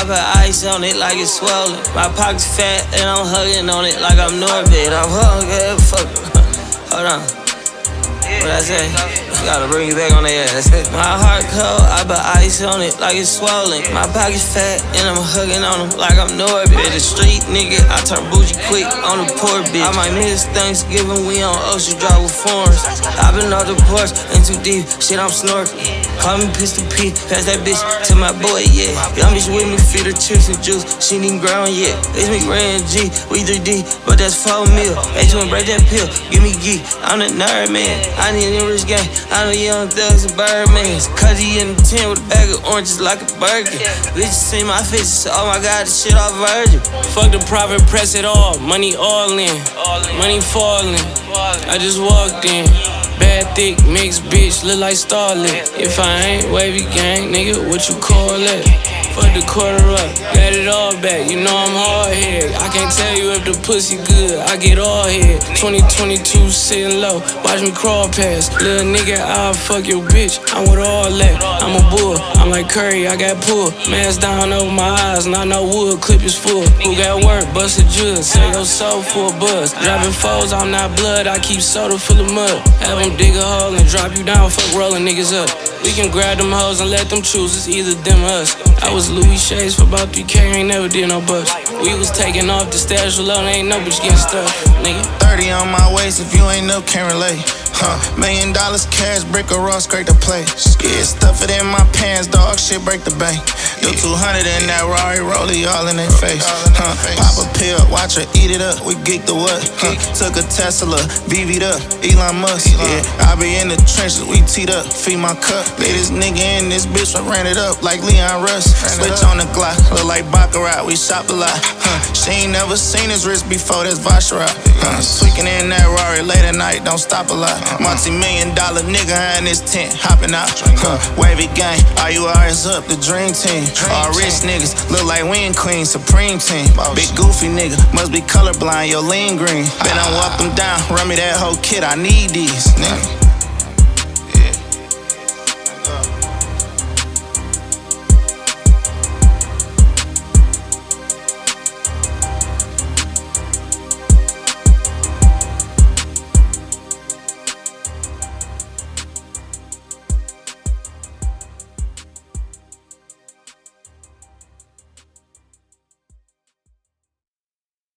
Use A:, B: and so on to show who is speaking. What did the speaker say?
A: I put ice on it like it's swollen. My pocket's fat and I'm hugging on it like I'm Norbit. I'm hungry, fuck. Hold on. What I say? You gotta bring it back on the ass. My heart cold, I put ice on it like it's swollen. My pocket's fat and I'm hugging on them like I'm Norbit. The street nigga, I turn bougie quick on the poor bitch. I might miss Thanksgiving, we on Ocean Drive with foreigners. I been off the porch and too deep, shit I'm snorkeling. Call me Pistol P, pass that bitch to my boy, yeah. Young bitch with me, feed her chips and juice, she ain't even ground yet. It's me, Ray and G, we 3D, but that's 4 mil. H1 break that pill, give me geek, I'm the nerd man. I need a rich gang, I know young thugs and birdmans. Cuddy in the tin with a bag of oranges like a Birkin. Bitches see my faces, oh my god, this shit all virgin.
B: Fuck the private press at all, money all in, money falling. I just walked in. Bad, thick, mixed bitch, look like Starlet. If I ain't wavy gang, nigga, what you call that? Fuck the quarter up, got it all back, you know I'm hard head. I can't tell you if the pussy good, I get all head. 2022 sitting low, watch me crawl past. Little nigga, I'll fuck your bitch, I'm with all that. I'm a bull, I'm like Curry, I got pull. Mask down over my eyes, not no wood, clip is full. Who got work, bust a jug, sell your soul for a buzz. Dropping foes, I'm not blood, I keep soda full of mud. Have them dig a hole and drop you down, fuck rolling niggas up. We can grab them hoes and let them choose, it's either them or us. I was Louis Shades for about 3K, ain't never did no bucks. We was taking off the stash alone, ain't no bitch getting stuck, nigga.
C: 30 on my waist, if you ain't up, can't relate. $1 million cash, brick or raw, scrape the plate. Scared, stuff it in my pants, dog, shit break the bank. Yo, 200 in that Rari Rollie, all in their face. Pop a pill, watch her eat it up, we geek the what? Took a Tesla, BV'd up, Elon Musk, yeah. I be in the trenches, we teed up, feed my cup. Lay this nigga in this bitch, I ran it up like Leon Russ. Switch on the Glock, look like Baccarat, we shop a lot. She ain't never seen his wrist before, that's Vacheron. Tweaking in that Rari late at night, don't stop a lot. Multi-million-dollar nigga in this tent, hopping out. Wavy gang, RURS up, the dream team. All rich niggas, look like Wing Queen, Supreme Team. Big goofy nigga, must be colorblind, yo lean green. Been on walk them down, run me that whole kit, I need these, nigga.